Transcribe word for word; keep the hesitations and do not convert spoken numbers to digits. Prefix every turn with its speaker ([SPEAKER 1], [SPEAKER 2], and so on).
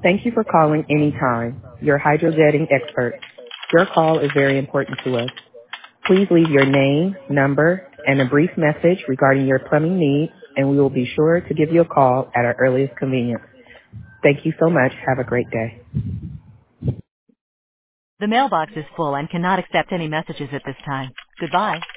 [SPEAKER 1] Thank you for calling Anytime, your hydrojetting expert. Your call is very important to us. Please leave your name, number, and a brief message regarding your plumbing needs, and we will be sure to give you a call at our earliest convenience. Thank you so much. Have a great day.
[SPEAKER 2] The mailbox is full and cannot accept any messages at this time. Goodbye.